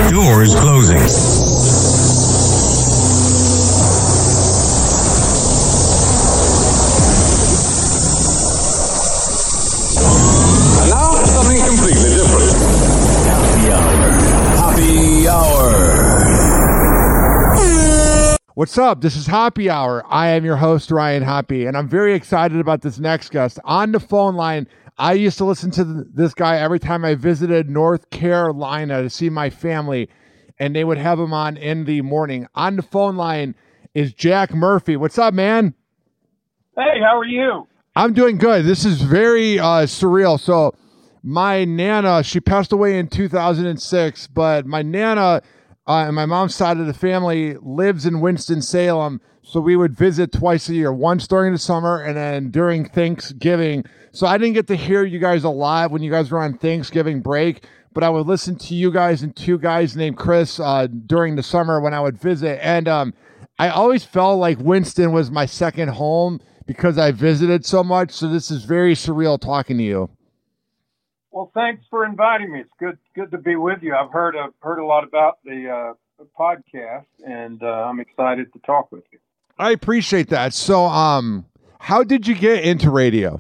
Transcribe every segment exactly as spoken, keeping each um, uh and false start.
Doors closing. And now something completely different. Happy Hour. Happy Hour. What's up? This is Happy Hour. I am your host, Ryan Hoppy, and I'm very excited about this next guest. On the phone line, I used to listen to th- this guy every time I visited North Carolina to see my family, and they would have him on in the morning. On the phone line is Jack Murphy. What's up, man? Hey, how are you? I'm doing good. This is very uh, surreal. So my Nana, she passed away in two thousand six, but my Nana uh, and my mom's side of the family lives in Winston-Salem. So we would visit twice a year, once during the summer and then during Thanksgiving. So I didn't get to hear you guys a lot when you guys were on Thanksgiving break, but I would listen to you guys and two guys named Chris uh, during the summer when I would visit. And um, I always felt like Winston was my second home because I visited so much. So this is very surreal talking to you. Well, thanks for inviting me. It's good good to be with you. I've heard I've heard a lot about the, uh, the podcast, and uh, I'm excited to talk with you. I appreciate that. So um, how did you get into radio?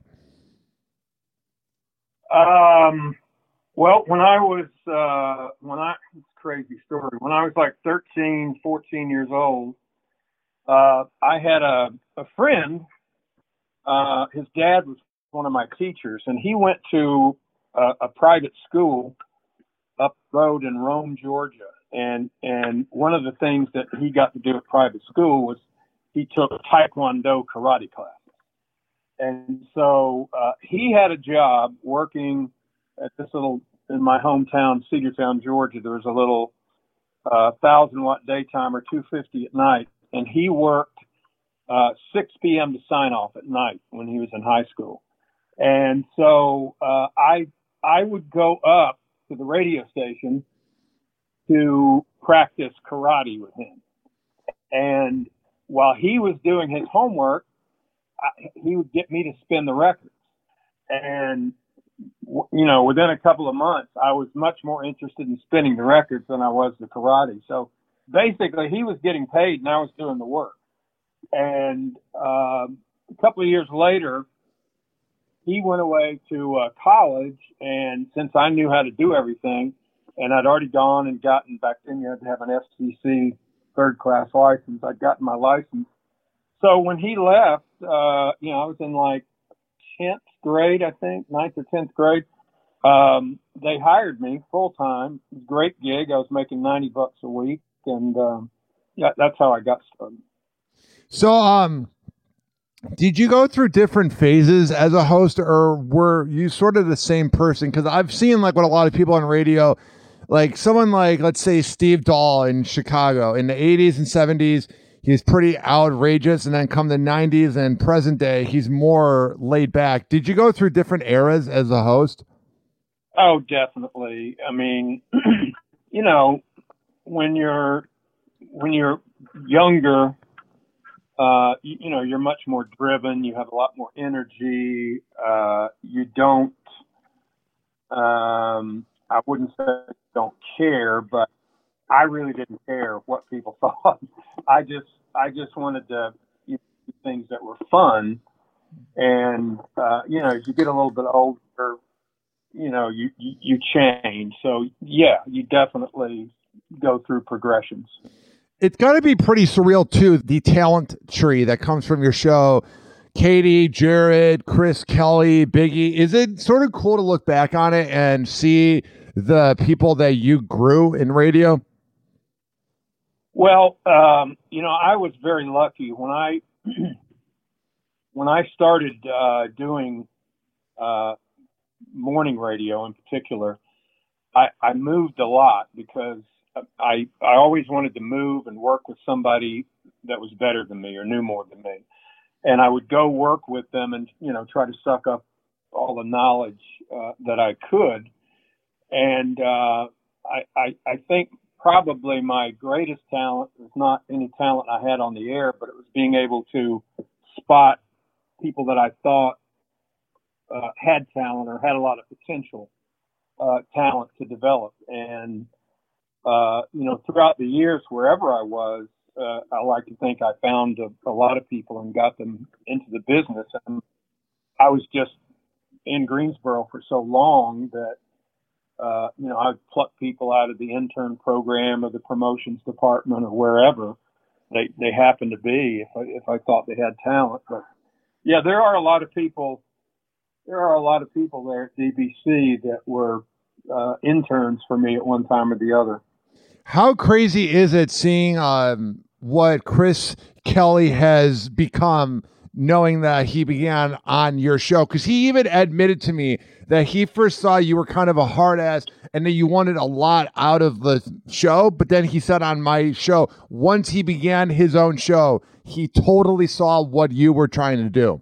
Um, well, when I was, uh, when I, it's a crazy story. When I was like thirteen, fourteen years old, uh, I had a, a friend, uh, his dad was one of my teachers, and he went to a, a private school up the road in Rome, Georgia. And, and one of the things that he got to do at private school was he took Taekwondo karate classes. And so uh, he had a job working at this little, in my hometown, Cedartown, Georgia. There was a little uh, thousand watt daytimer, two fifty at night. And he worked uh, six p.m. to sign off at night when he was in high school. And so uh, I I would go up to the radio station to practice karate with him. And while he was doing his homework, I, he would get me to spin the records. And, w- you know, within a couple of months, I was much more interested in spinning the records than I was the karate. So basically, he was getting paid and I was doing the work. And um, a couple of years later, he went away to uh, college. And since I knew how to do everything, and I'd already gone and gotten back then, you had to have an F C C third class license. I'd gotten my license. So when he left, uh, you know, I was in like tenth grade, I think, ninth or tenth grade. Um, they hired me full time. It was a great gig. I was making ninety bucks a week. And um, yeah, that's how I got started. So, um, did you go through different phases as a host, or were you sort of the same person? Because I've seen like what a lot of people on radio, like someone like, let's say, Steve Dahl in Chicago in the eighties and seventies, he's pretty outrageous. And then come the nineties and present day, he's more laid back. Did you go through different eras as a host? Oh, definitely. I mean, you know, when you're, when you're younger, uh, you, you know, you're much more driven. You have a lot more energy. Uh, you don't, um, I wouldn't say don't care, but I really didn't care what people thought. I just, I just wanted to you know, do things that were fun. And, uh, you know, as you get a little bit older, you know, you, you, you change. So yeah, you definitely go through progressions. It's got to be pretty surreal too, the talent tree that comes from your show. Katie, Jared, Chris, Kelly, Biggie. Is it sort of cool to look back on it and see the people that you grew in radio? Well, um, you know, I was very lucky when I when I started uh, doing uh, morning radio in particular. I, I moved a lot because I I always wanted to move and work with somebody that was better than me or knew more than me, and I would go work with them and you know try to suck up all the knowledge uh, that I could, and uh, I, I I think. Probably my greatest talent was not any talent I had on the air, but it was being able to spot people that I thought uh, had talent or had a lot of potential uh, talent to develop. And uh, you know, throughout the years, wherever I was, uh, I like to think I found a, a lot of people and got them into the business. And I was just in Greensboro for so long that, uh, you know, I'd pluck people out of the intern program or the promotions department or wherever they, they happened to be if I, if I thought they had talent. But yeah, there are a lot of people, there are a lot of people there at D B C that were uh, interns for me at one time or the other. How crazy is it seeing um, what Chris Kelly has become, knowing that he began on your show? Because he even admitted to me that he first saw you were kind of a hard ass and that you wanted a lot out of the show. But then he said on my show, once he began his own show, he totally saw what you were trying to do.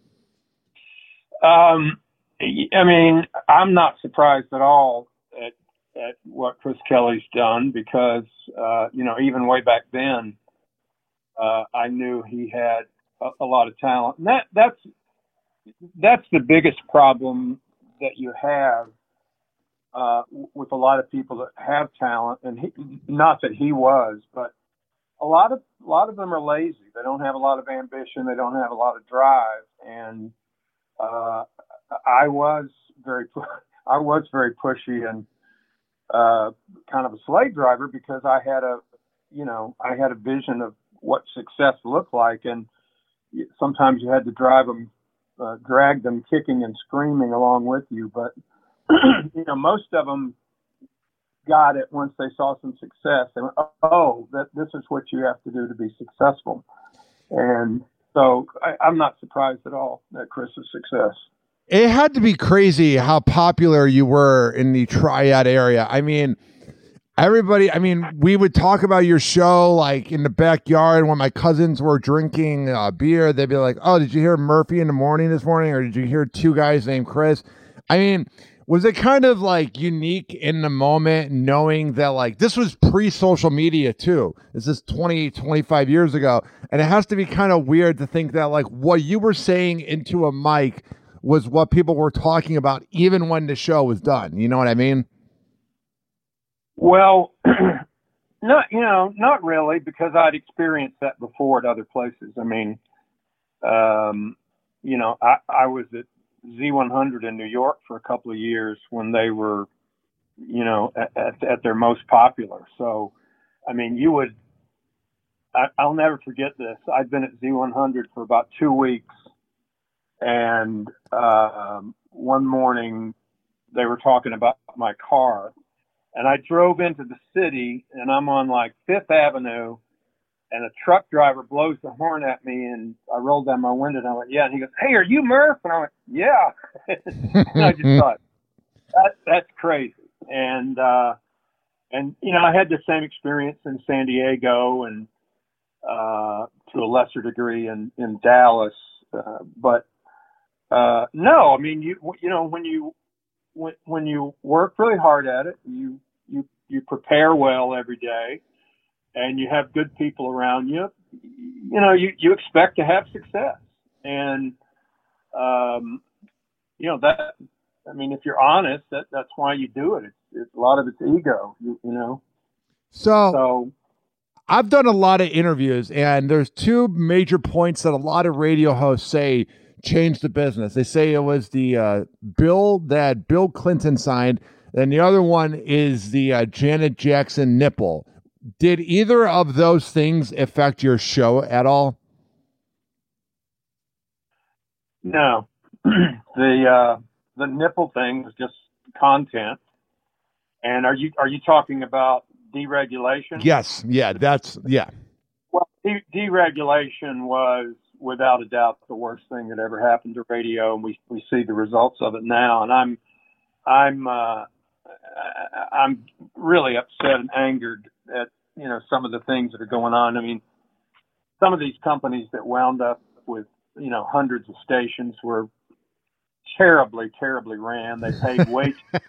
Um, I mean, I'm not surprised at all at, at what Chris Kelly's done because, uh, you know, even way back then, uh, I knew he had a, a lot of talent. And that, that's, that's the biggest problem that you have, uh, with a lot of people that have talent. And he, not that he was, but a lot of, a lot of them are lazy. They don't have a lot of ambition. They don't have a lot of drive. And, uh, I was very, I was very pushy and, uh, kind of a slave driver because I had a, you know, I had a vision of what success looked like. And sometimes you had to drive them, uh, drag them kicking and screaming along with you. But, you know, most of them got it once they saw some success. They went, oh, that this is what you have to do to be successful. And so I, I'm not surprised at all at Chris's success. It had to be crazy how popular you were in the Triad area. I mean, everybody, I mean, we would talk about your show like in the backyard when my cousins were drinking uh, beer. They'd be like, oh, did you hear Murphy in the morning this morning? Or did you hear two guys named Chris? I mean, was it kind of like unique in the moment knowing that like this was pre-social media too? This is twenty, twenty-five years ago. And it has to be kind of weird to think that like what you were saying into a mic was what people were talking about even when the show was done. You know what I mean? Well, not, you know, not really, because I'd experienced that before at other places. I mean, um, you know, I, I was at Z one hundred in New York for a couple of years when they were, you know, at, at, at their most popular. So, I mean, you would, I, I'll never forget this. I'd been at Z one hundred for about two weeks. And um, one morning they were talking about my car, and I drove into the city, and I'm on like Fifth Avenue, and a truck driver blows the horn at me, and I rolled down my window, and I went, yeah. And he goes, hey, are you Murph? And I went, yeah. And I just thought, that, that's crazy. And, uh, and, you know, I had the same experience in San Diego and uh, to a lesser degree in, in Dallas. Uh, but uh, no, I mean, you, you know, when you, when, when you work really hard at it, you, you, you prepare well every day, and you have good people around you, you know, you, you expect to have success. And, um, you know, that, I mean, if you're honest, that, that's why you do it. It's, it's a lot of it's ego, you, you know? So, so I've done a lot of interviews, and there's two major points that a lot of radio hosts say changed the business. They say it was the uh, bill that Bill Clinton signed, and the other one is the uh, Janet Jackson nipple. Did either of those things affect your show at all? No. the uh, the nipple thing was just content. And are you are you talking about deregulation? Yes. Yeah. That's yeah. Well, de- deregulation was without a doubt the worst thing that ever happened to radio, and we we see the results of it now. And I'm I'm uh, I'm really upset and angered at, you know, some of the things that are going on. I mean, some of these companies that wound up with, you know, hundreds of stations were terribly, terribly ran. They paid way too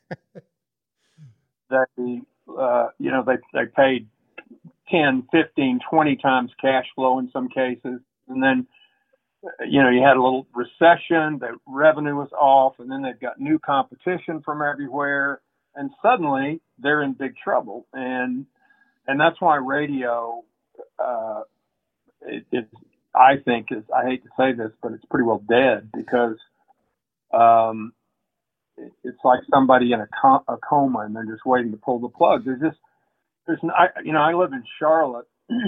that the, uh, you know, they, they paid ten, fifteen, twenty times cash flow in some cases. And then, you know, you had a little recession, the revenue was off, and then they've got new competition from everywhere. and suddenly they're in big trouble. And and that's why radio, uh, it, it's I think is I hate to say this, but it's pretty well dead because um, it, it's like somebody in a, com- a coma and they're just waiting to pull the plug. There's just there's I, you know I live in Charlotte,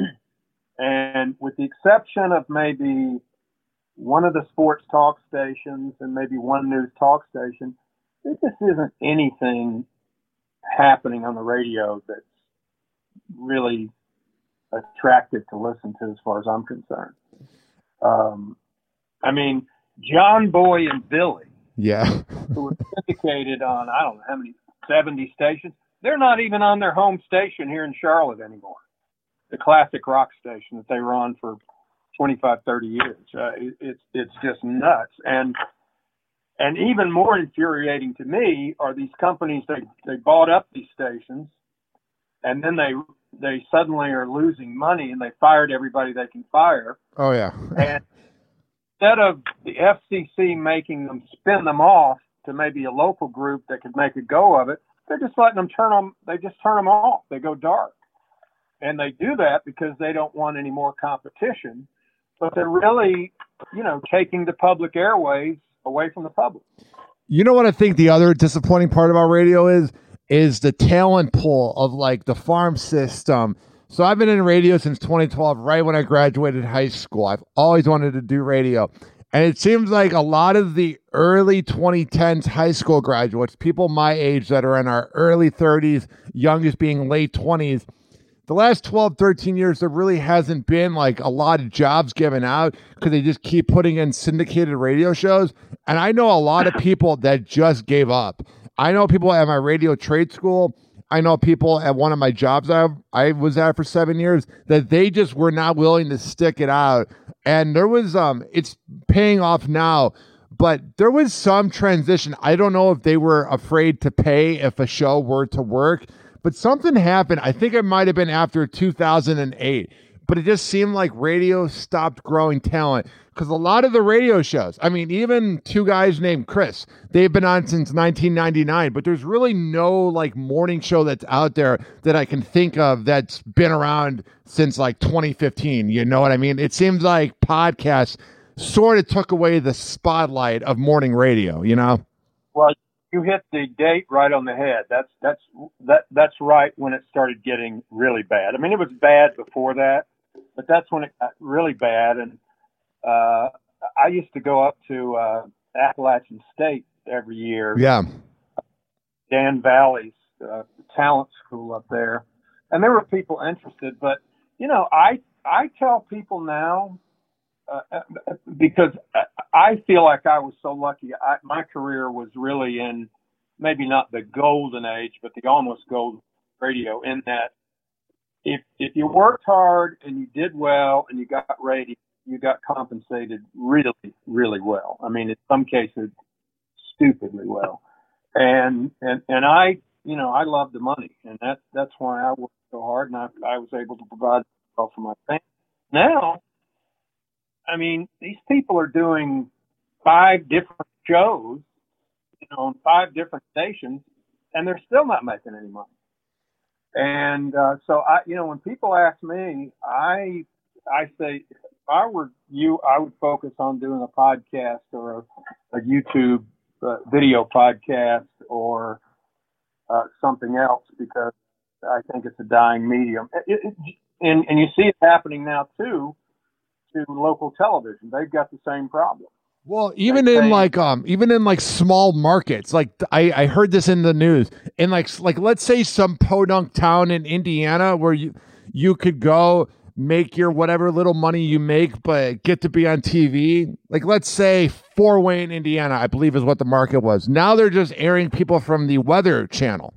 and with the exception of maybe one of the sports talk stations and maybe one news talk station, there just isn't anything happening on the radio that's really attractive to listen to as far as I'm concerned. Um, I mean, John Boy and Billy, Yeah. who were syndicated on, I don't know how many, seventy stations, they're not even on their home station here in Charlotte anymore. The classic rock station that they were on for twenty-five, thirty years. Uh, it, it's it's just nuts. And and even more infuriating to me are these companies, they, they bought up these stations, and then they they suddenly are losing money, and they fired everybody they can fire. Oh, yeah. And instead of the F C C making them spin them off to maybe a local group that could make a go of it, they're just letting them turn them, they just turn them off. They go dark. And they do that because they don't want any more competition. But they're really, you know, taking the public airways away from the public. You know what I think the other disappointing part about radio is? Is the talent pool of like the farm system. So I've been in radio since twenty twelve, right when I graduated high school. I've always wanted to do radio. And it seems like a lot of the early twenty tens high school graduates, people my age that are in our early thirties, youngest being late twenties, the last twelve, thirteen years, there really hasn't been like a lot of jobs given out because they just keep putting in syndicated radio shows. And I know a lot of people that just gave up. I know people at my radio trade school. I know people at one of my jobs I, I was at for seven years that they just were not willing to stick it out. And there was, um, it's paying off now, but there was some transition. I don't know if they were afraid to pay if a show were to work, but something happened. I think it might have been after two thousand eight, but it just seemed like radio stopped growing talent because a lot of the radio shows, I mean, even two guys named Chris, they've been on since nineteen ninety-nine, but there's really no like morning show that's out there that I can think of that's been around since like twenty fifteen. You know what I mean? It seems like podcasts sort of took away the spotlight of morning radio, you know? Well, you hit the date right on the head. That's that's that that's right when it started getting really bad. I mean, it was bad before that, but that's when it got really bad. And uh, I used to go up to uh, Appalachian State every year. Yeah. Dan Valley's uh, talent school up there, and there were people interested. But you know, I I tell people now uh, because I feel like I was so lucky. I, my career was really in maybe not the golden age, but the almost golden radio. In that, if if you worked hard and you did well and you got radio, you got compensated really, really well. I mean, in some cases, stupidly well. And and and I, you know, I love the money, and that's that's why I worked so hard, and I I was able to provide well for my family. Now, I mean, these people are doing five different shows, you know, on five different stations, and they're still not making any money. And uh, so I, you know, when people ask me, I I say, if I were you, I would focus on doing a podcast or a, a YouTube uh, video podcast or uh, something else, because I think it's a dying medium. It, it, and, and you see it happening now, too, to local television. They've got the same problem. Well, even they in say, like um, even in like small markets, like I, I heard this in the news. In like like let's say some podunk town in Indiana where you you could go make your whatever little money you make, but get to be on T V. Like let's say Fort Wayne, Indiana, I believe is what the market was. Now they're just airing people from the Weather Channel.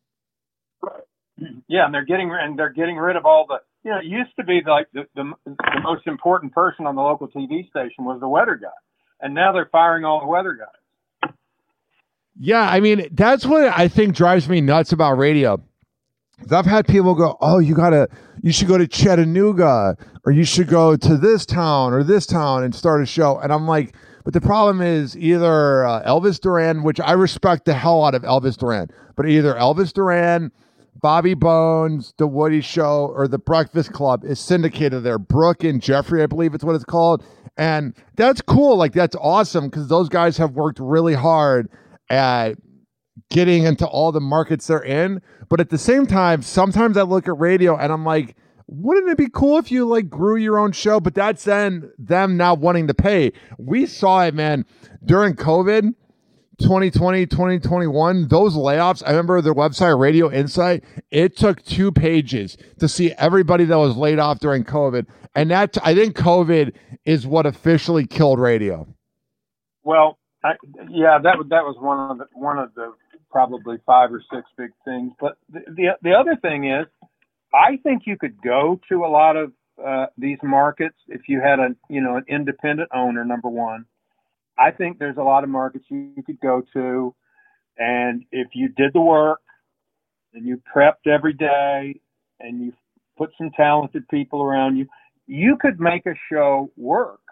Yeah, and they're getting and they're getting rid of all the. You know, it used to be like the, the the most important person on the local T V station was the weather guy, and now they're firing all the weather guys. Yeah, I mean, that's what I think drives me nuts about radio. I've had people go, oh, you gotta, you should go to Chattanooga, or you should go to this town or this town and start a show. And I'm like, But the problem is either uh, Elvis Duran, which I respect the hell out of Elvis Duran, but either Elvis Duran, Bobby Bones, The Woody Show, or The Breakfast Club is syndicated there. Brooke and Jeffrey, I believe it's what it's called. And that's cool. Like, that's awesome because those guys have worked really hard at getting into all the markets they're in. But at the same time, sometimes I look at radio and I'm like, wouldn't it be cool if you like grew your own show? But that's then them now wanting to pay. We saw it, man, during COVID, twenty twenty, twenty twenty-one, those layoffs. I remember their website, Radio Insight, it took two pages to see everybody that was laid off during COVID. And that, I think COVID is what officially killed radio. Well, I, yeah, that was, that was one of the, one of the probably five or six big things. But the, the, the other thing is, I think you could go to a lot of uh, these markets if you had a, you know, an independent owner, number one. I think there's a lot of markets you, you could go to, and if you did the work and you prepped every day and you put some talented people around you, you could make a show work.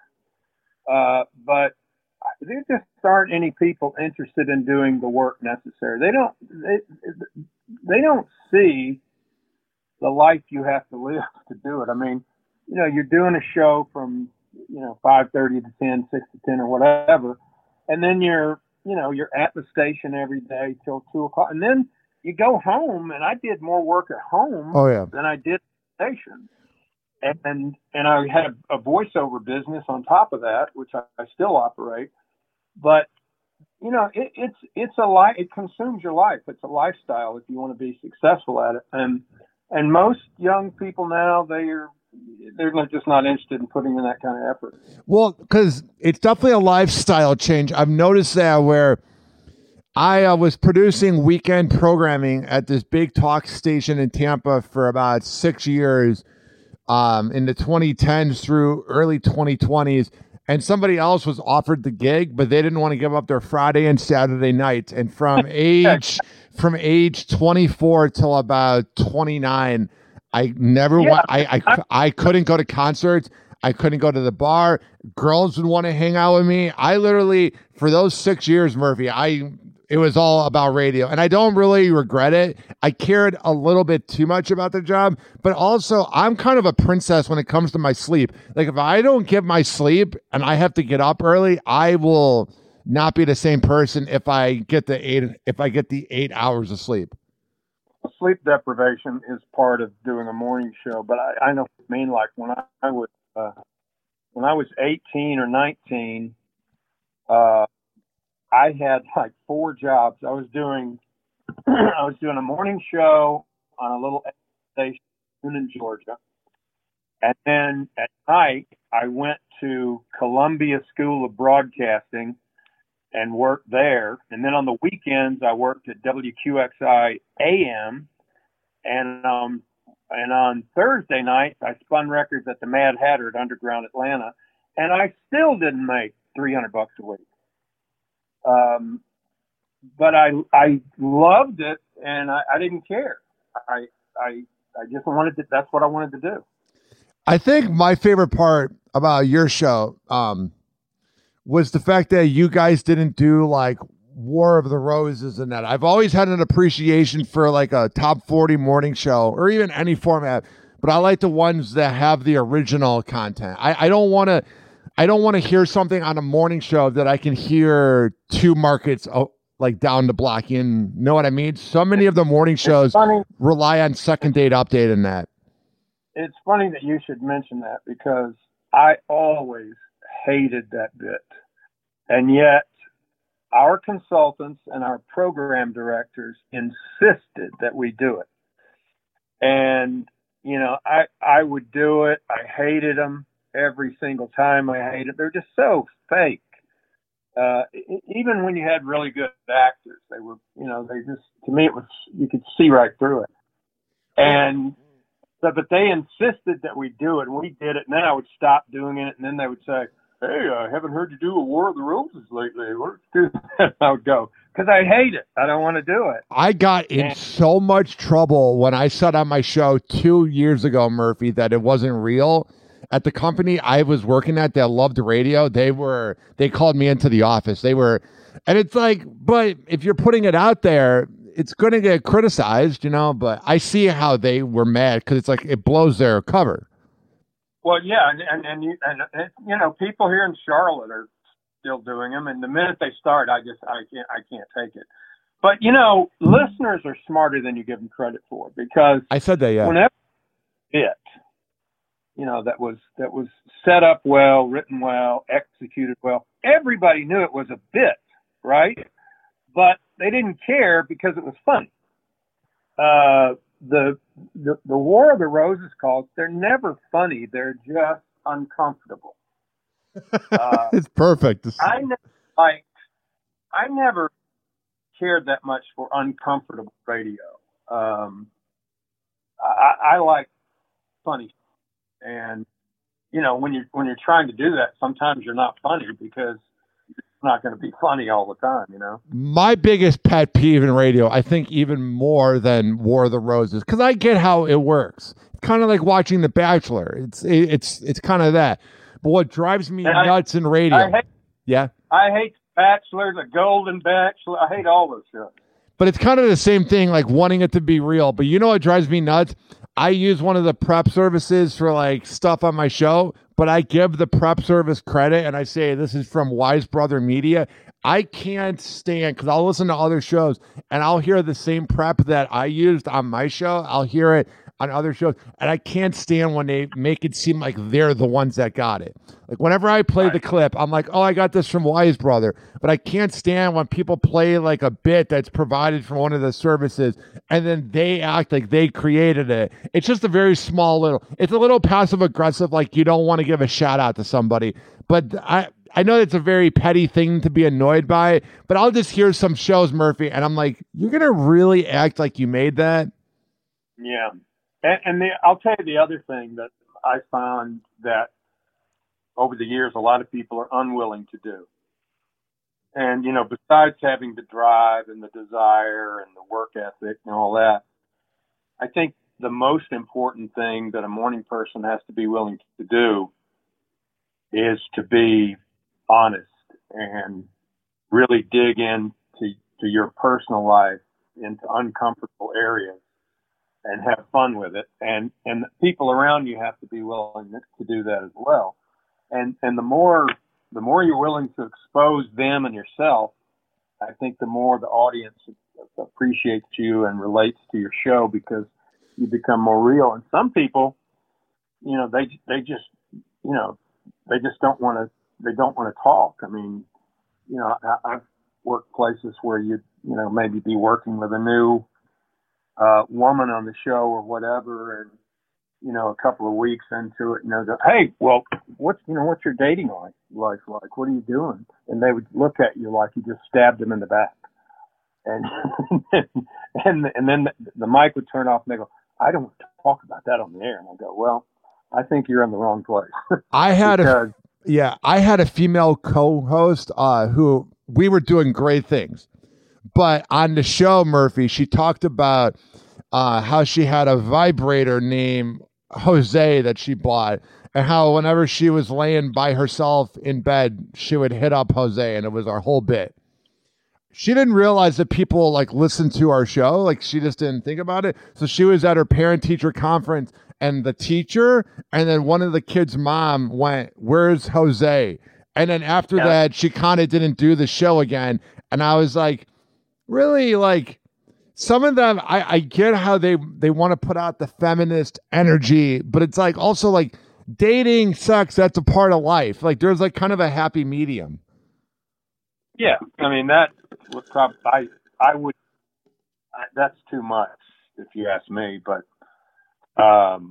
Uh, but there just aren't any people interested in doing the work necessary. They don't, they, they don't see the life you have to live to do it. I mean, you know, you're doing a show from, you know, five thirty to ten, six to ten or whatever. And then you're, you know, you're at the station every day till two o'clock. And then you go home, and I did more work at home oh, yeah. than I did at the station. And, and I had a, a voiceover business on top of that, which I, I still operate. But, you know, it, it's, it's a life, it consumes your life. It's a lifestyle if you want to be successful at it. And, and most young people now, they are, they're not, just not interested in putting in that kind of effort. Well, because it's definitely a lifestyle change. I've noticed that where I uh, was producing weekend programming at this big talk station in Tampa for about six years um, in the twenty tens through early twenty twenties. And somebody else was offered the gig, but they didn't want to give up their Friday and Saturday nights. And from age from age twenty-four till about twenty-nine, I never yeah, went. I, I I couldn't go to concerts. I couldn't go to the bar. Girls would want to hang out with me. I literally, for those six years, Murphy, I it was all about radio, and I don't really regret it. I cared a little bit too much about the job, but also I'm kind of a princess when it comes to my sleep. Like if I don't get my sleep and I have to get up early, I will not be the same person if I get the eight if I get the eight hours of sleep. Sleep deprivation is part of doing a morning show, but I, I know what I mean. Like when I, I was uh, when I was eighteen or nineteen, uh, I had like four jobs. I was doing I was doing a morning show on a little station in Georgia, and then at night I went to Columbia School of Broadcasting and worked there. And then on the weekends, I worked at W Q X I A M. And um, and on Thursday nights, I spun records at the Mad Hatter at Underground Atlanta. And I still didn't make three hundred bucks a week. Um, but I I loved it, and I, I didn't care. I, I, I just wanted to, that's what I wanted to do. I think my favorite part about your show, um, was the fact that you guys didn't do like War of the Roses and that. I've always had an appreciation for like a top forty morning show or even any format, but I like the ones that have the original content. I, I don't want to, I don't want to hear something on a morning show that I can hear two markets oh, like down the block. You know what I mean? So many of the morning shows rely on Second Date Update and that. It's funny that you should mention that because I always hated that bit. And yet our consultants and our program directors insisted that we do it. And, you know, I, I would do it. I hated them every single time. I hated, they're just so fake. Uh, even when you had really good actors, they were, you know, they just, to me, it was, you could see right through it. And, so, but they insisted that we do it, and we did it, and then I would stop doing it, and then they would say, hey, I haven't heard you do a War of the Roses lately. Let's do that. I would go, because I hate it. I don't want to do it. I got in and, so much trouble when I said on my show two years ago, Murphy, that it wasn't real. at the company I was working at that loved radio, they were they called me into the office. They were, and it's like, but if you're putting it out there, it's going to get criticized, you know. But I see how they were mad because it's like it blows their cover. Well, yeah, and and and you, and, and you know, people here in Charlotte are still doing them, and the minute they start, I just I can't I can't take it. But you know, listeners are smarter than you give them credit for, because I said that, yeah. Whenever it, you know, that was that was set up well, written well, executed well, everybody knew it was a bit, right? But they didn't care because it was funny. Uh, the, the the War of the Roses calls, they're never funny. They're just uncomfortable. Uh, it's perfect. I never liked, I never cared that much for uncomfortable radio. Um, I, I like funny, and you know, when you when you're trying to do that, sometimes you're not funny because it's not going to be funny all the time. You know, my biggest pet peeve in radio, I think, even more than War of the Roses, because I get how it works. It's kind of like watching The Bachelor. It's it, it's it's kind of that. But what drives me and nuts I, in radio, I hate, yeah, I hate Bachelor, The Golden Bachelor. I hate all those shows. But it's kind of the same thing, like wanting it to be real. But you know what drives me nuts? I use one of the prep services for like stuff on my show, but I give the prep service credit and I say this is from Wise Brother Media. I can't stand, because I'll listen to other shows and I'll hear the same prep that I used on my show. I'll hear it on other shows, and I can't stand when they make it seem like they're the ones that got it. Like whenever I play right. the clip, I'm like, oh, I got this from Wise Brother. But I can't stand when people play like a bit that's provided from one of the services and then they act like they created it. It's just a very small little, it's a little passive aggressive, like you don't want to give a shout out to somebody. But I, I know it's a very petty thing to be annoyed by, but I'll just hear some shows, Murphy, and I'm like, you're going to really act like you made that? Yeah. And, and the, I'll tell you the other thing that I found that over the years a lot of people are unwilling to do. And, you know, besides having the drive and the desire and the work ethic and all that, I think the most important thing that a morning person has to be willing to do is to be honest and really dig into to your personal life, into uncomfortable areas, and have fun with it. And, and the people around you have to be willing to do that as well. And, and the more, the more you're willing to expose them and yourself, I think the more the audience appreciates you and relates to your show, because you become more real. And some people, you know, they, they just, you know, they just don't want to, they don't want to talk. I mean, you know, I, I've worked places where you, you know, maybe be working with a new, Uh, woman on the show or whatever, and you know, a couple of weeks into it, and they go, "Hey, well, what's you know, what's your dating life life like? What are you doing?" And they would look at you like you just stabbed them in the back, and and and then the, the mic would turn off, and they go, "I don't talk about that on the air." And I go, "Well, I think you're in the wrong place." I had because, a yeah, I had a female co-host uh, who we were doing great things. But on the show, Murphy, she talked about uh, how she had a vibrator named Jose that she bought, and how whenever she was laying by herself in bed, she would hit up Jose, and it was our whole bit. She didn't realize that people like listen to our show. Like she just didn't think about it. So she was at her parent-teacher conference, and the teacher and then one of the kids' mom went, "Where's Jose?" And then after yeah. that, she kind of didn't do the show again. And I was like, really, like, some of them, I, I get how they, they want to put out the feminist energy, but it's like also like dating, sex, that's a part of life. Like there's like kind of a happy medium. Yeah. I mean, that would probably, I, I would, I, that's too much if you ask me, but um,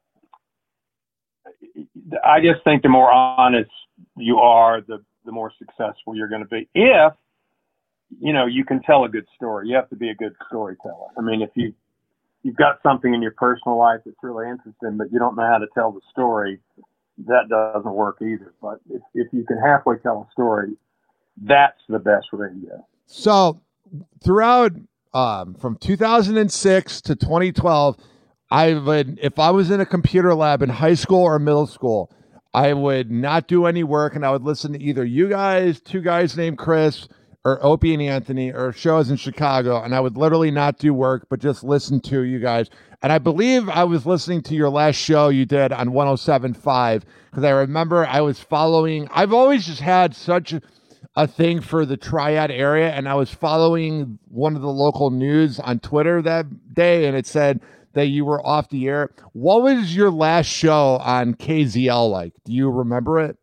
I just think the more honest you are, the, the more successful you're going to be. If, you know, you can tell a good story. You have to be a good storyteller. I mean, if you, you've got something in your personal life that's really interesting, but you don't know how to tell the story, that doesn't work either. But if, if you can halfway tell a story, that's the best radio. So throughout, um, from two thousand six to twenty twelve, I would, if I was in a computer lab in high school or middle school, I would not do any work and I would listen to either you guys, two guys named Chris, or Opie and Anthony, or shows in Chicago, and I would literally not do work, but just listen to you guys. And I believe I was listening to your last show you did on one oh seven point five, because I remember I was following, I've always just had such a, a thing for the Triad area, and I was following one of the local news on Twitter that day, and it said that you were off the air. What was your last show on K Z L like? Do you remember it?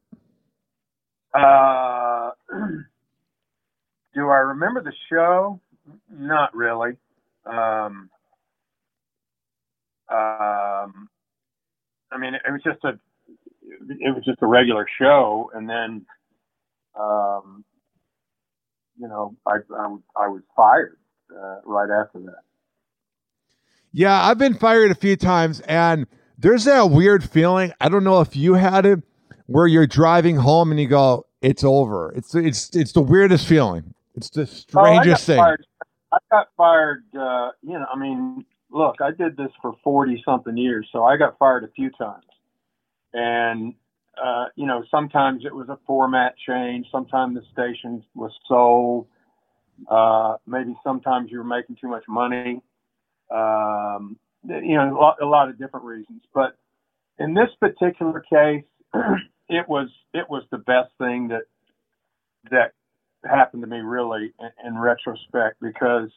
Uh, do I remember the show? Not really. Um, um, I mean, it was just a, it was just a regular show, and then, um, you know, I I, I was fired uh, right after that. Yeah, I've been fired a few times, and there's that weird feeling. I don't know if you had it, where you're driving home and you go, "It's over." It's it's it's the weirdest feeling. It's the strangest oh, I thing. Fired. I got fired. Uh, you know, I mean, look, I did this for forty something years, so I got fired a few times, and uh, you know, sometimes it was a format change. Sometimes the station was sold. Uh, maybe sometimes you were making too much money. Um, you know, a lot, a lot of different reasons, but in this particular case, it was, it was the best thing that, that happened to me really in, in retrospect, because,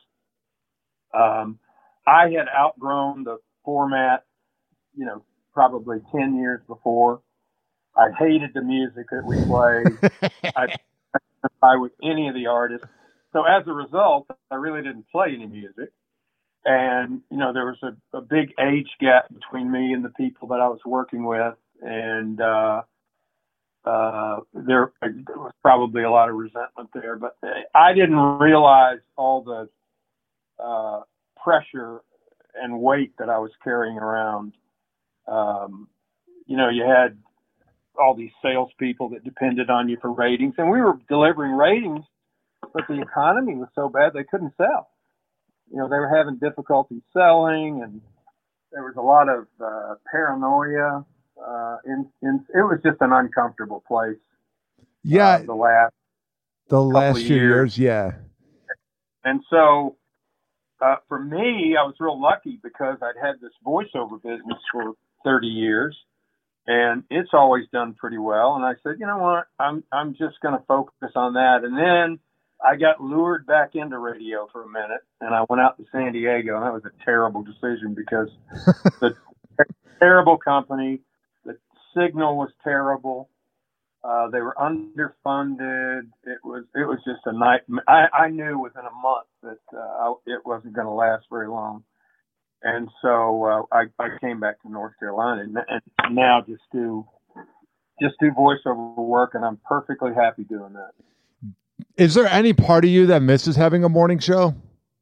um, I had outgrown the format, you know, probably ten years before. I hated the music that we played. I didn't identify with any of the artists. So as a result, I really didn't play any music. And, you know, there was a, a big age gap between me and the people that I was working with. And uh, uh, there, there was probably a lot of resentment there. But I didn't realize all the uh, pressure and weight that I was carrying around. Um, you know, you had all these salespeople that depended on you for ratings. And we were delivering ratings, but the economy was so bad they couldn't sell. You know, they were having difficulty selling, and there was a lot of uh, paranoia. Uh, in, in, it was just an uncomfortable place. Yeah. Uh, the last the last few few years. years, yeah. And so uh, for me, I was real lucky because I'd had this voiceover business for thirty years, and it's always done pretty well. And I said, you know what, I'm I'm just going to focus on that. And then I got lured back into radio for a minute, and I went out to San Diego, and that was a terrible decision because the terrible company, the signal was terrible. Uh, they were underfunded. It was it was just a night. I, I knew within a month that uh, it wasn't going to last very long, and so uh, I, I came back to North Carolina, and, and now just do just do voiceover work, and I'm perfectly happy doing that. Is there any part of you that misses having a morning show?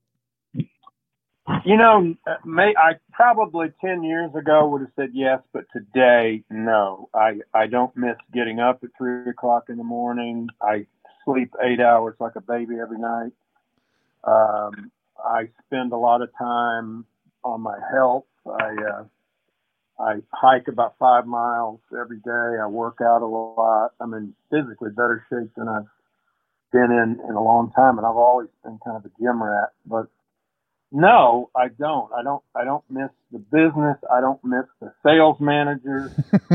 You know, may, I probably ten years ago would have said yes, but today, no. I, I don't miss getting up at three o'clock in the morning. I sleep eight hours like a baby every night. Um, I spend a lot of time on my health. I, uh, I hike about five miles every day. I work out a lot. I'm in physically better shape than I've been in in a long time, and I've always been kind of a gym rat. But no, I don't. I don't. I don't miss the business. I don't miss the sales managers,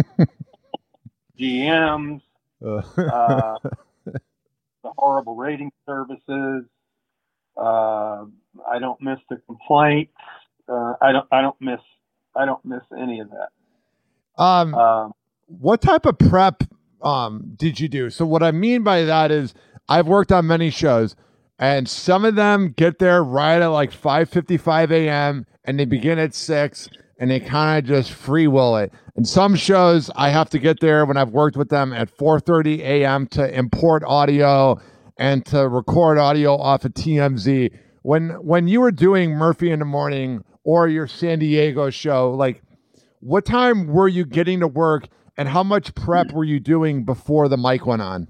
G Ms, uh, the horrible rating services. Uh, I don't miss the complaints. Uh, I don't. I don't miss. I don't miss any of that. Um, Um, what type of prep um did you do? So what I mean by that is, I've worked on many shows, and some of them get there right at like five fifty-five a.m. and they begin at six, and they kind of just free will it. And some shows I have to get there when I've worked with them at four thirty a.m. to import audio and to record audio off of T M Z. When when you were doing Murphy in the Morning or your San Diego show, like, what time were you getting to work, and how much prep were you doing before the mic went on?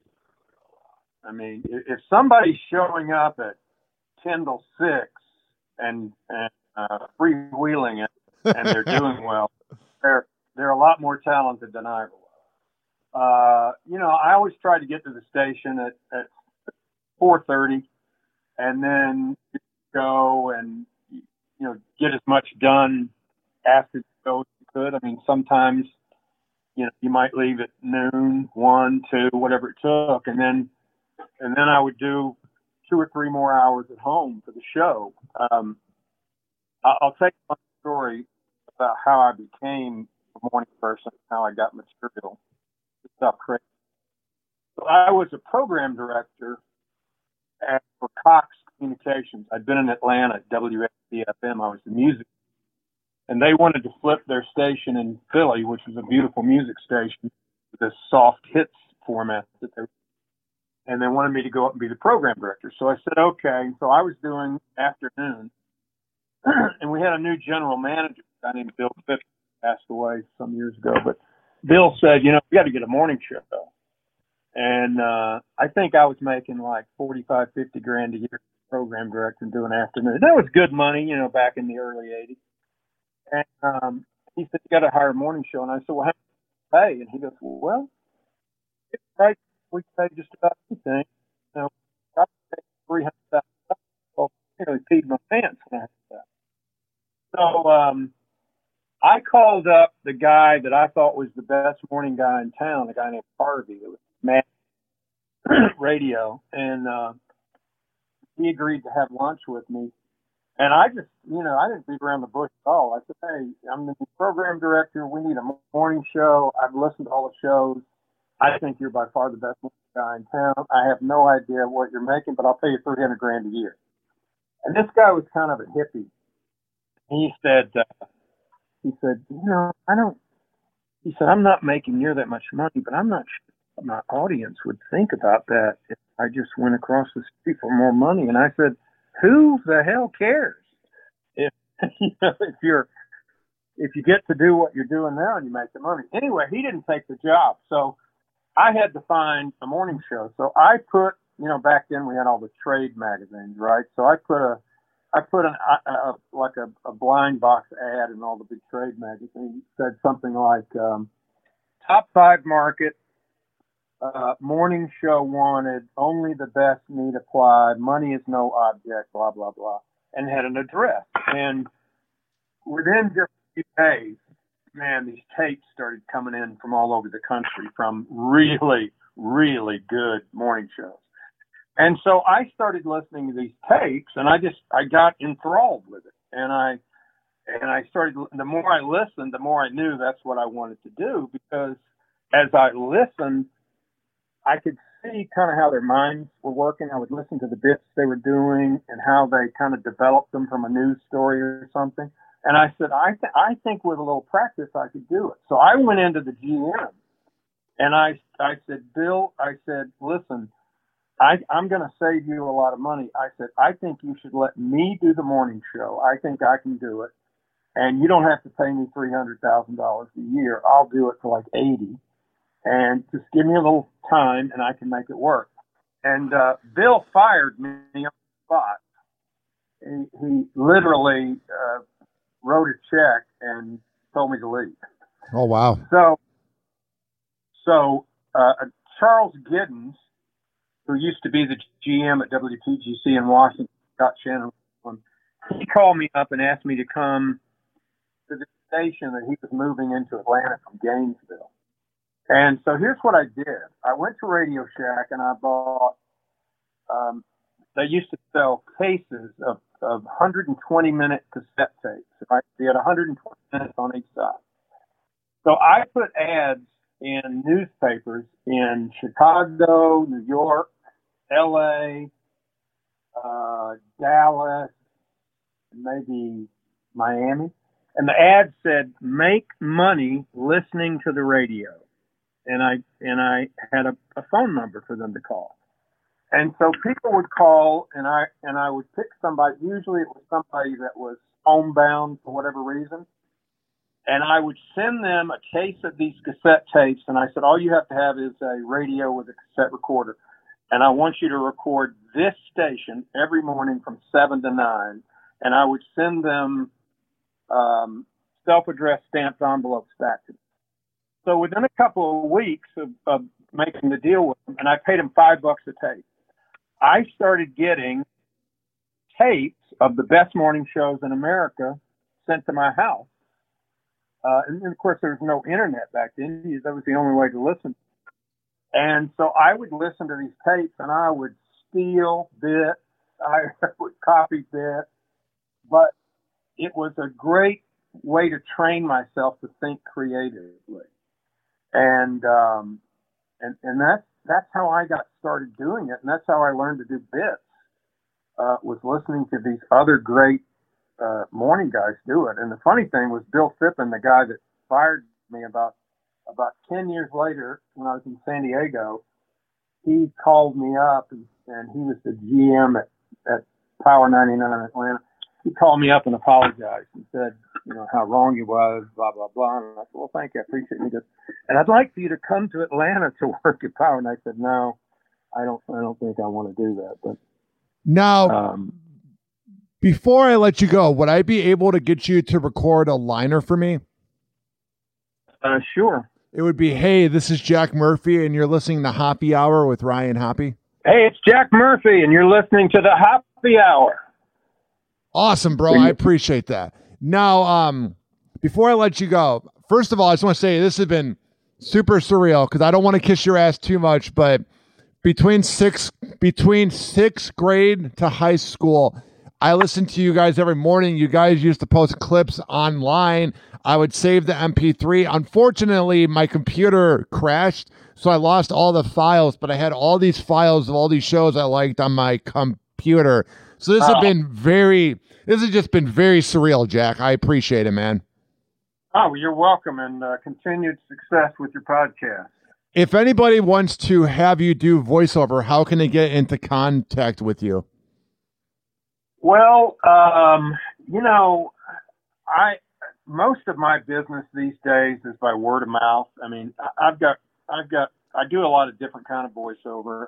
I mean, if somebody's showing up at ten till six, and and uh, freewheeling it, and they're doing well. They're they're a lot more talented than I was. Uh, you know, I always try to get to the station at, at four thirty, and then go and you know get as much done after the show as you could. I mean, sometimes you know you might leave at noon, one, two, whatever it took, and then and then I would do two or three more hours at home for the show. Um, I- I'll take one story about how I became a morning person, how I got material. It's stuff crazy. So I was a program director at, for Cox Communications. I'd been in Atlanta at W A B F M. I was the music, and they wanted to flip their station in Philly, which was a beautiful music station, with this soft hits format that they, and they wanted me to go up and be the program director. So I said, okay. So I was doing afternoon, and we had a new general manager, a guy named Bill Fitch, passed away some years ago. But Bill said, you know, we got to get a morning show. And uh, I think I was making like forty-five, fifty grand a year program director and doing afternoon. That was good money, you know, back in the early eighties. And um, he said, you got to hire a morning show. And I said, well, how much do you pay? And he goes, well, it's right. We pay just about anything. You know, I pay three hundred thousand dollars. Well, you know, he peed my pants when I had that. So um, I called up the guy that I thought was the best morning guy in town, a guy named Harvey. It was Matt Radio, and uh, he agreed to have lunch with me. And I just, you know, I didn't beat around the bush at all. I said, hey, I'm the program director. We need a morning show. I've listened to all the shows. I think you're by far the best guy in town. I have no idea what you're making, but I'll pay you three hundred grand a year. And this guy was kind of a hippie. He said, uh, he said, you know, I don't, he said, I'm not making near that much money, but I'm not sure what my audience would think about that if I just went across the street for more money. And I said, who the hell cares if, you know, if you're, if you get to do what you're doing now and you make the money. Anyway, he didn't take the job. So I had to find a morning show. So I put, you know, back then we had all the trade magazines, right? So I put a, I put an, a, a, like a, a blind box ad in all the big trade magazines. It said something like, um, top five market, uh, morning show wanted, only the best need apply, money is no object, blah, blah, blah, and had an address. And within just a few days, man, these tapes started coming in from all over the country from really, really good morning shows. And so I started listening to these tapes, and I just, I got enthralled with it. And I, and I started, the more I listened, the more I knew that's what I wanted to do, because as I listened, I could see kind of how their minds were working. I would listen to the bits they were doing and how they kind of developed them from a news story or something. And I said, I, th- I think with a little practice, I could do it. So I went into the G M and I, I said, Bill, I said, listen, I, I'm going to save you a lot of money. I said, I think you should let me do the morning show. I think I can do it. And you don't have to pay me three hundred thousand dollars a year. I'll do it for like eighty. And just give me a little time and I can make it work. And uh, Bill fired me on the spot. He, he literally uh, wrote a check and told me to leave. Oh, wow. So, so uh, Charles Giddens, who used to be the G M at W P G C in Washington, Scott Shannon, he called me up and asked me to come to the station that he was moving into Atlanta from Gainesville. And so here's what I did. I went to Radio Shack and I bought, um, they used to sell cases of, of one hundred twenty minute cassette tapes, right? They had one hundred twenty minutes on each side. So I put ads in newspapers in Chicago, New York, L A, uh, Dallas, maybe Miami. And the ad said, make money listening to the radio. And I, and I had a, a phone number for them to call. And so people would call and I, and I would pick somebody. Usually it was somebody that was homebound for whatever reason. And I would send them a case of these cassette tapes. And I said, all you have to have is a radio with a cassette recorder. And I want you to record this station every morning from seven to nine. and I would send them um, self-addressed stamped envelopes back to them. So within a couple of weeks of, of making the deal with them, and I paid them five bucks a tape, I started getting tapes of the best morning shows in America sent to my house. Uh, and, and of course, there was no internet back then. That was the only way to listen. And so I would listen to these tapes, and I would steal bits, I would copy bits, but it was a great way to train myself to think creatively. And um, and and that's that's how I got started doing it, and that's how I learned to do bits. Uh, was listening to these other great uh, morning guys do it. And the funny thing was, Bill Phippen, the guy that fired me about about ten years later when I was in San Diego, he called me up, and, and he was the G M at, at Power ninety-nine in Atlanta. He called me up and apologized and said, you know, how wrong he was, blah, blah, blah. And I said, well, thank you. I appreciate it. And he goes, and I'd like for you to come to Atlanta to work at Power. And I said, no, I don't, I don't think I want to do that. But now, um, before I let you go, would I be able to get you to record a liner for me? Uh, sure. It would be, hey, this is Jack Murphy, and you're listening to Hoppy Hour with Ryan Hoppy. Hey, it's Jack Murphy, and you're listening to the Hoppy Hour. Awesome, bro. I appreciate that. Now, um, before I let you go, first of all, I just want to say this has been super surreal because I don't want to kiss your ass too much, but between sixth, between sixth grade to high school, I listened to you guys every morning. You guys used to post clips online. I would save the M P three. Unfortunately, my computer crashed, so I lost all the files, but I had all these files of all these shows I liked on my computer. So this has been very, this has just been very surreal, Jack. I appreciate it, man. Oh, well, you're welcome, and uh, continued success with your podcast. If anybody wants to have you do voiceover, how can they get into contact with you? Well, um, you know, I most of my business these days is by word of mouth. I mean, I, I've got, I've got, I do a lot of different kind of voiceover.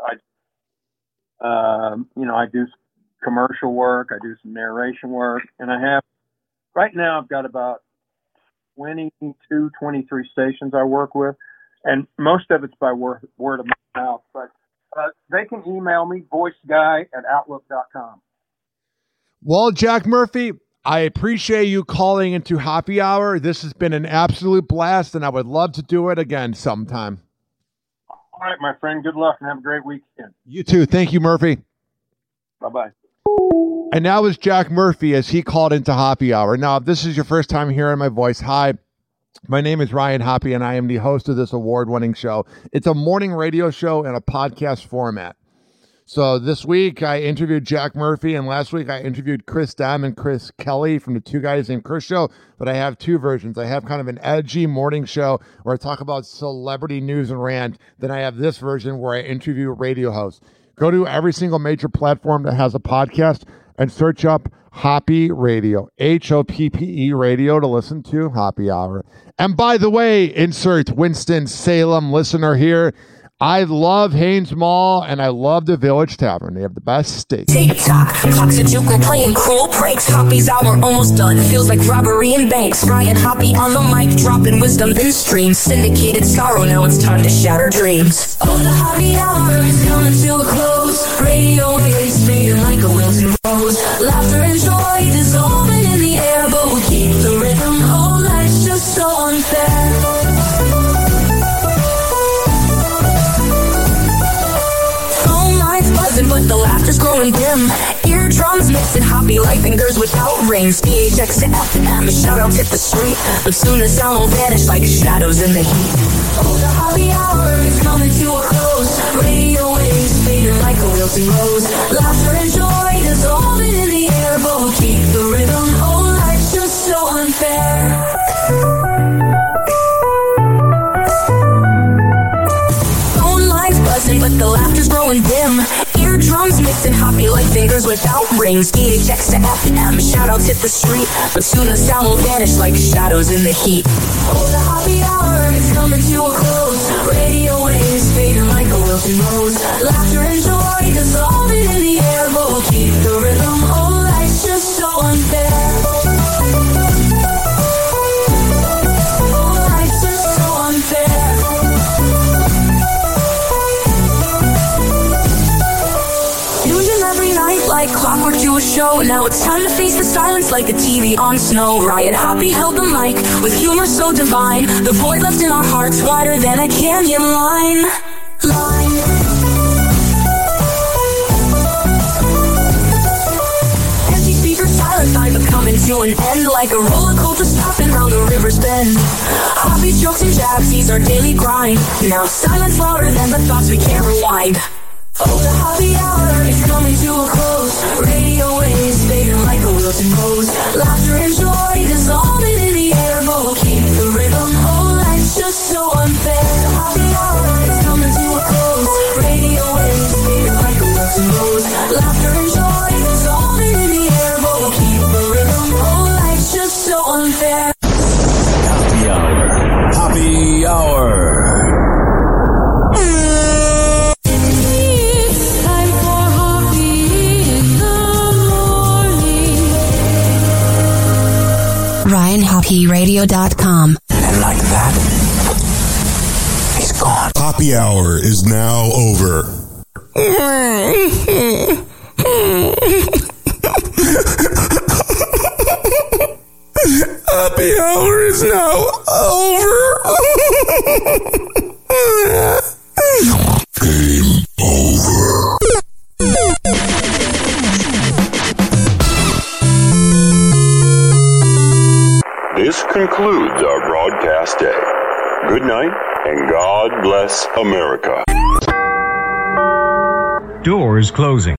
I, um, you know, I do commercial work, I do some narration work, and I have, right now I've got about twenty-two, twenty-three stations I work with, and most of it's by word, word of mouth, but uh, they can email me, voiceguy at outlook dot com. Well, Jack Murphy, I appreciate you calling into Hoppy Hour. This has been an absolute blast, and I would love to do it again sometime. All right, my friend, good luck and have a great weekend. You too. Thank you, Murphy. Bye-bye. And now is Jack Murphy as he called into Hoppy Hour. Now, if this is your first time hearing my voice, hi, my name is Ryan Hoppy, and I am the host of this award-winning show. It's a morning radio show in a podcast format. So this week I interviewed Jack Murphy, and last week I interviewed Chris Dam and Chris Kelly from the Two Guys Named Chris show. But I have two versions. I have kind of an edgy morning show where I talk about celebrity news and rant. Then I have this version where I interview radio hosts. Go to every single major platform that has a podcast and search up Hoppy Radio, H O P P E Radio, to listen to Hoppy Hour. And by the way, insert Winston-Salem listener here. I love Haynes Mall, and I love the Village Tavern. They have the best steak. TikTok, clocks a juke, we're playing cruel pranks. Hoppy's hour almost done. Feels like robbery in banks. Ryan Hoppy on the mic, dropping wisdom in streams. Syndicated sorrow, now it's time to shatter dreams. Oh, the Hoppy hour is coming to a close. Radio waves fading like a wilting rose. Laughter and joy dissolving in the air, but we keep the rhythm. Oh, life's just so unfair. But the laughter's growing dim. Eardrums mixing Hoppy like fingers without rings. D H X to F and M, shout out hit the street. But soon the sound will vanish like shadows in the heat. Oh, the Hoppy hour is coming to a close. Radio waves fading like a wilting rose. Laughter and joy dissolving in the air, but we'll keep the rhythm. Oh, life's just so unfair. Phone lines buzzing, but the laughter's growing dim. Drums mixing Hoppy like fingers without rings. D H X to F and M, shout outs hit the street. But soon the sound will vanish like shadows in the heat. Oh, the Hoppy hour is coming to a close. Radio waves fading like a wilting rose. Laughter and joy dissolving in the air, but we'll keep the rhythm. Oh, life's just so unfair. a show. Now it's time to face the silence like the T V on snow. Riot Hoppy held the mic with humor so divine. The void left in our hearts wider than a canyon line. Line. Empty speakers, silent time, but coming to an end like a roller coaster stopping round the river's bend. Hoppy jokes and jabs, these our daily grind. Now silence louder than the thoughts we can't rewind. Oh, the Hoppy Hour is coming to a close. Radio waves fading like a wilting rose. Laughter and joy dissolving in the air, but we'll keep the rhythm. Oh, life's just so unfair. The Hoppy Hour is coming to a close. Radio waves fading like a wilting rose. Laughter and joy dissolving in the air, but we'll keep the rhythm. Oh, life's just so unfair. Happy Hour. Happy Hour. Ryan Hoppy Radio dot com. And like that, he's gone. Happy Hour is now over. Happy Hour is now over. Game over. This concludes our broadcast day. Good night, and God bless America. Doors closing.